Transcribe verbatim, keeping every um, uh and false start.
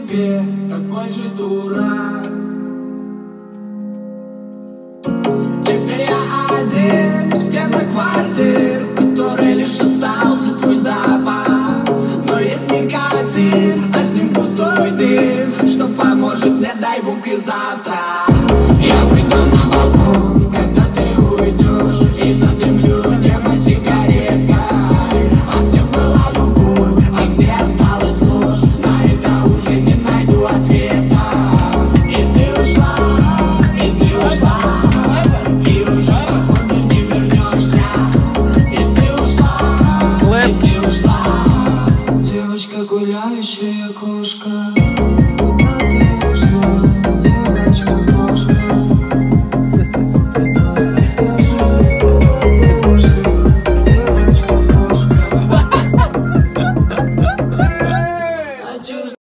себе, какой же дурак. Теперь я один в стенах квартир, в которой лишь остался твой запах. Но есть никотин, а с ним пустой дым, что поможет мне, дай бог, и завтра. Я выйду на балкон, когда ты уйдешь, и задымлю небо сигареткой. А где была любовь, а где осталась ложь? На это уже не найду ответа. И ты ушла, и ты ушла, и уже походу не вернешься. И ты ушла, и ты ушла, девочка, гуляющая кошка.